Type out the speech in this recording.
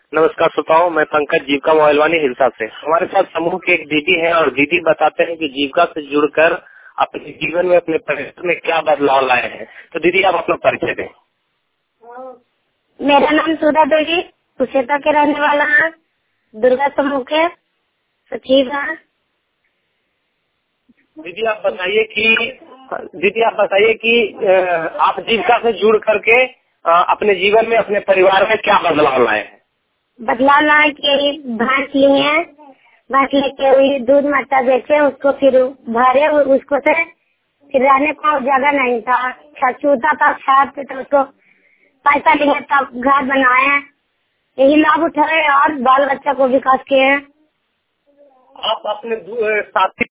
नमस्कार श्रोताओं, मैं पंकज जीविका मोबाइलवानी हिलसा से। हमारे साथ समूह के एक दीदी हैं और दीदी बताते हैं कि जीविका से जुड़कर अपने जीवन में, अपने परिवार में क्या बदलाव लाए हैं। तो दीदी, आप अपना परिचय दें। मेरा नाम सुधा देवी, कुशेता के रहने वाला है, दुर्गा समूह के सचिव है। दीदी आप बताइए कि आप जीविका से जुड़ करके अपने जीवन में, अपने परिवार में क्या बदलाव लाए हैं। बदलाव लाए कि भैंस लिए हैं, भैंस लेके हुई दूध मट्टा बेचे, उसको फिर भरे, उसको से फिर रहने को जगह नहीं था, छूता था छत पे, तो उसको पैसा लिए तब घर बनाए हैं। यही लाभ उठाए और बाल बच्चा को विकास किए हैं। आप अपने साथी